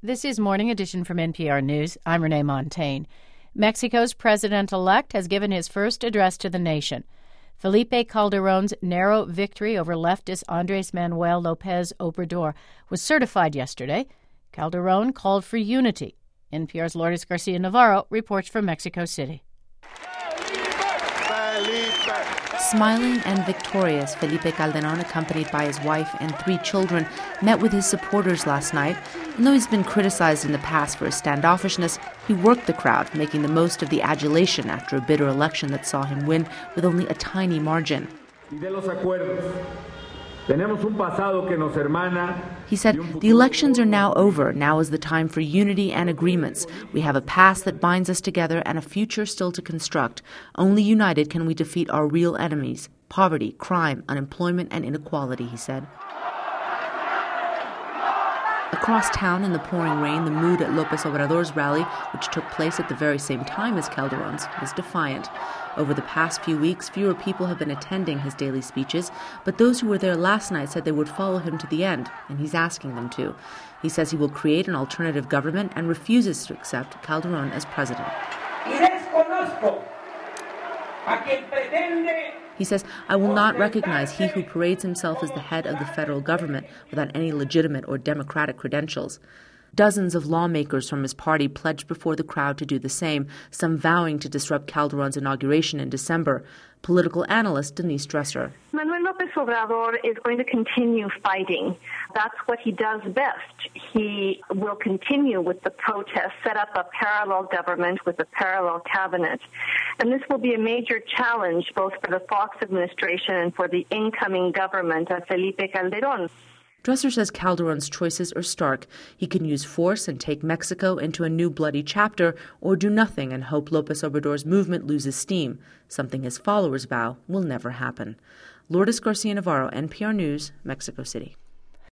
This is Morning Edition from NPR News. I'm Renee Montaigne. Mexico's president-elect has given his first address to the nation. Felipe Calderón's narrow victory over leftist Andrés Manuel López Obrador was certified yesterday. Calderón called for unity. NPR's Lourdes Garcia Navarro reports from Mexico City. Smiling and victorious, Felipe Calderón, accompanied by his wife and 3 children, met with his supporters last night. And though he's been criticized in the past for his standoffishness, he worked the crowd, making the most of the adulation after a bitter election that saw him win with only a tiny margin. He said, "The elections are now over. Now is the time for unity and agreements. We have a past that binds us together and a future still to construct. Only united can we defeat our real enemies, poverty, crime, unemployment, and inequality," he said. Across town in the pouring rain, the mood at López Obrador's rally, which took place at the very same time as Calderón's, was defiant. Over the past few weeks, fewer people have been attending his daily speeches, but those who were there last night said they would follow him to the end, and he's asking them to. He says he will create an alternative government and refuses to accept Calderón as president. He says, "I will not recognize he who parades himself as the head of the federal government without any legitimate or democratic credentials." Dozens of lawmakers from his party pledged before the crowd to do the same, some vowing to disrupt Calderón's inauguration in December. Political analyst Denise Dresser. Manuel López Obrador is going to continue fighting. That's what he does best. He will continue with the protests, set up a parallel government with a parallel cabinet. And this will be a major challenge both for the Fox administration and for the incoming government of Felipe Calderón. Dresser says Calderón's choices are stark. He can use force and take Mexico into a new bloody chapter, or do nothing and hope López Obrador's movement loses steam, something his followers vow will never happen. Lourdes Garcia Navarro, NPR News, Mexico City.